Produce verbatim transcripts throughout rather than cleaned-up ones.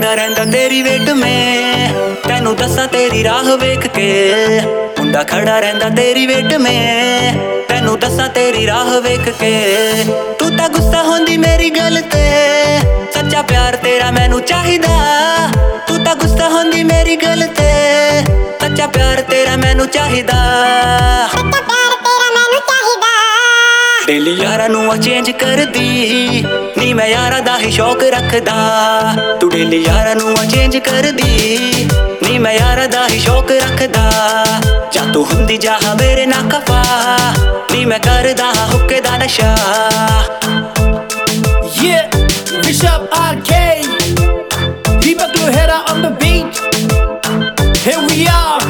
खड़ा रहिंदा तेरी वेट में, तैनू दस्सां तेरी राह वेख के। मुंडा खड़ा रहिंदा तेरी वेट में, तैनू दस्सां तेरी राह वेख के। तू तां गुस्सा होंदी मेरी गल ते, सच्चा प्यार तेरा मैनू चाहिदा। तू तां गुस्सा होंदी मेरी गल ते, सच्चा प्यार तेरा मैनू चाहिदा। डेली यारा नू चेंज कर दी, नी मैं यारा दा ही शौक रखदा। तू डेली यारा नू चेंज कर दी, नी मैं यारा दा ही शौक रखदा। जा तू हुंदी जाहा मेरे ना कफा, नी मैं करदा हुक्के दा नशा। Yeah, Bishop R K, Deepak Lohera on the beat. Here we are.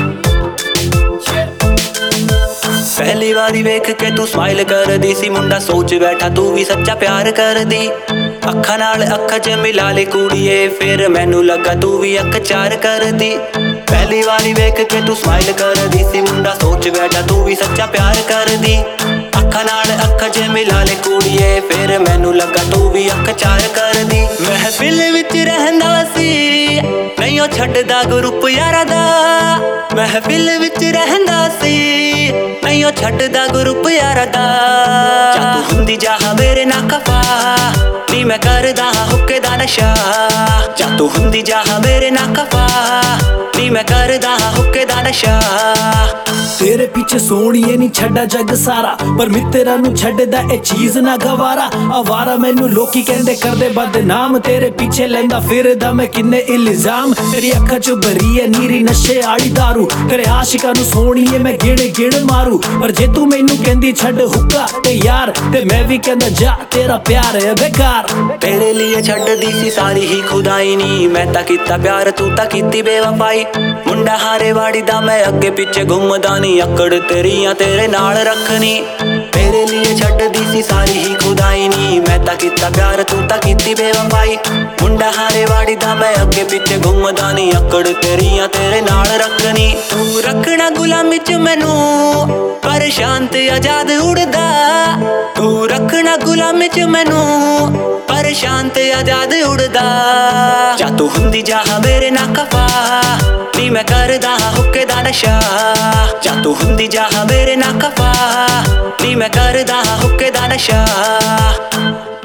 पहली बारी वेख के तू स्माइल कर दी सी, मुंडा सोच बैठा तू भी सच्चा प्यार कर दी। अखा नाल अखा च मिला ले कुड़िए, फिर मैनू लगा तू भी अख चार कर दी। पहली बारी वेख के तू स्माइल कर दी सी, मुंडा सोच बैठा तू भी सच्चा प्यार कर दी। अखा नाल अखा च मिला ले कुड़िए, फिर मैनू लगा तू भी अख चार कर दी। महफिल विच रहंदा सी, नहीं ओ छड्डदा ग्रुप यारा दा। महफिल विच रहंदा सी, नहीं ओ छड्डदा ग्रुप यारा दा। जा तू हुंदी जाहा मेरे ना कफा, नी मैं करदा हुक्के दा नशा। जा तू हुंदी जाहा मेरे ना कफा, नी मैं करदा हुक्के दा नशा। तेरे पीछे सोहणीए नी छड्डा जग सारा, पर मित्तरां नू छड्डदा ए चीज ना गवारा। आवारा मैनू लोकी कहंदे करदे बदनाम, तेरे पीछे लैंदा फिरदा मैं किन्ने इल्जाम। तेरी अखां च भरी है नीरी नशे आली दारू, तेरे आशिकां नू सोहणीए मैं गिण गिण मारू। पर जे तू मैनू कहंदी छड्ड हुक्का ते यार, ते मैं भी कहंदा जा तेरा प्यार है बेकार। तेरे लिए छड्डदी सी सारी ही खुदाई नी, मैं तां कीता प्यार तू तां कीती बेवफाई। मुंडा हारे वाड़ी दा मैं अगे पिछे घुमदा नी, अकड़ तेरियां तेरे नाल रखनी। तेरे लिए छड्डदी सी सारी ही खुदाई नी, मैं तां कीता प्यार तू तां कीती बेवफाई। मुंडा हारे वाड़ी दा मैं अगे पिछे घुमदा नी, अकड़ तेरियां तेरे नाल रखनी। तू रखना गुलामी च मैनू, पर शांत आजाद उड़दा। तू रखना गुलामी च मैनू, पर शांत आजाद उड़दा। जा तू हुंदी जाहा मेरे ना कफा, नी मैं करदा हुक्के दा नशा। जा तू हुंदी जाहा मेरे ना कफा, नी मैं करदा हुक्के दा नशा।